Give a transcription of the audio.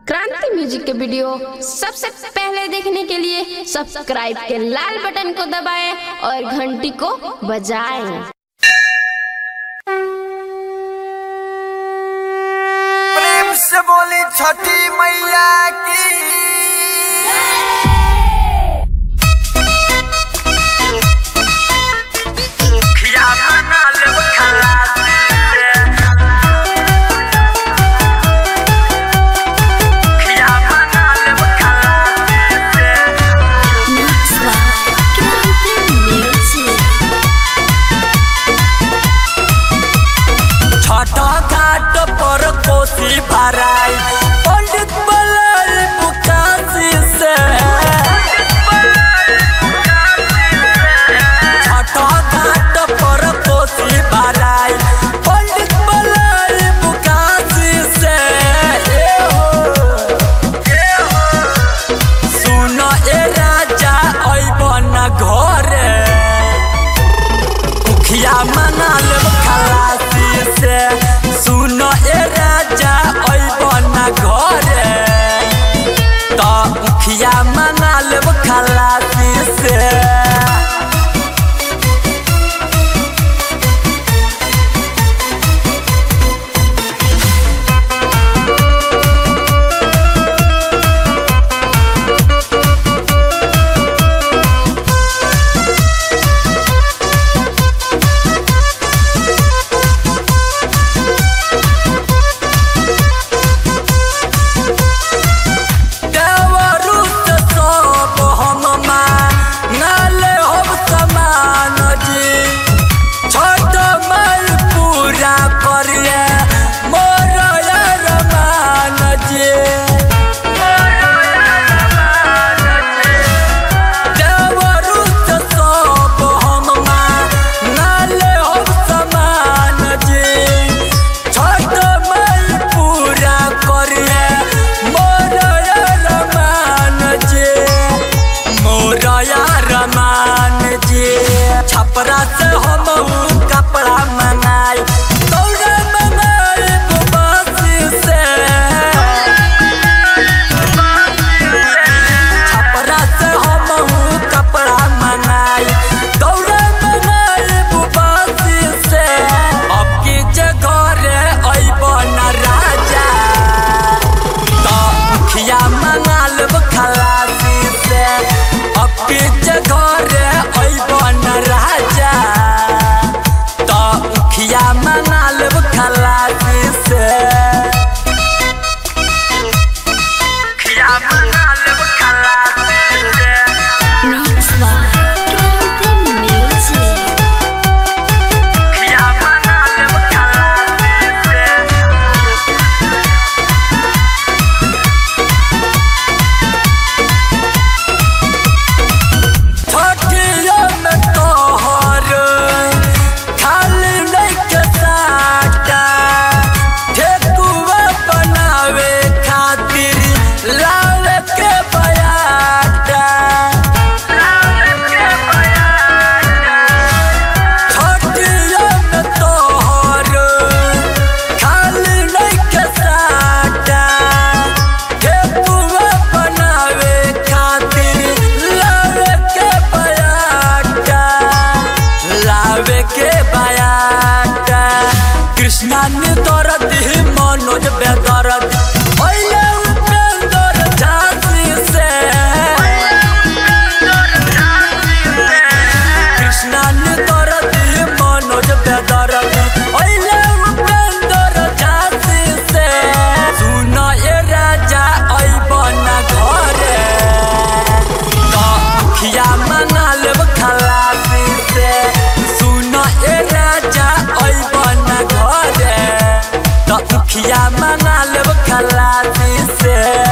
क्रांति म्यूजिक के वीडियो सबसे पहले देखने के लिए सब्सक्राइब के लाल बटन को दबाएं और घंटी को बजाएं। प्रेम से बोली छठी मैया की। पंडित बलल बुकासी से छठा घाट पर कोसी भराई। पंडित बलल बुकासी से सुन ए राजा अइबन घरे मुखिया मना लेब खलासी से। सुन ए राजा घरे तो मुखिया मना लेब खलासी से। छपरा से हम कपड़ा मंगाई दौड़े मंगाई बसी से। छपरा से हम कपड़ा मंगाई दौड़े मंगाई बसी से। अब की घरे अइबन राजा तो मुखिया मंगा लेब खलासी से। अब की घरे अइबन राजा तो मुखिया मना लेब खलासी से। मुखिया मना लेब खलासी से। मुखिया मना लेब खलासी से। छठिया में तोहर खाली नहीं के साटा ठेकुआ बनावे खातिर लावे के बयाटा। छठिया में तोहर खाली नहीं के साटा ठेकुआ बनावे खातिर लावे के बयाटा। कृष्णा ने दर्द मनोज बेदर्द ओइले उपेंद्र झांसी से। कृष्णा ने दर्द मनोज बेदर्द ओइले उपेंद्र झांसी से। सुन ए राजा अइबन घरे तो मुखिया मना लेब खलासी से। सुन ए राजा अइबन घरे तो मुखिया मना लेब खलासी से।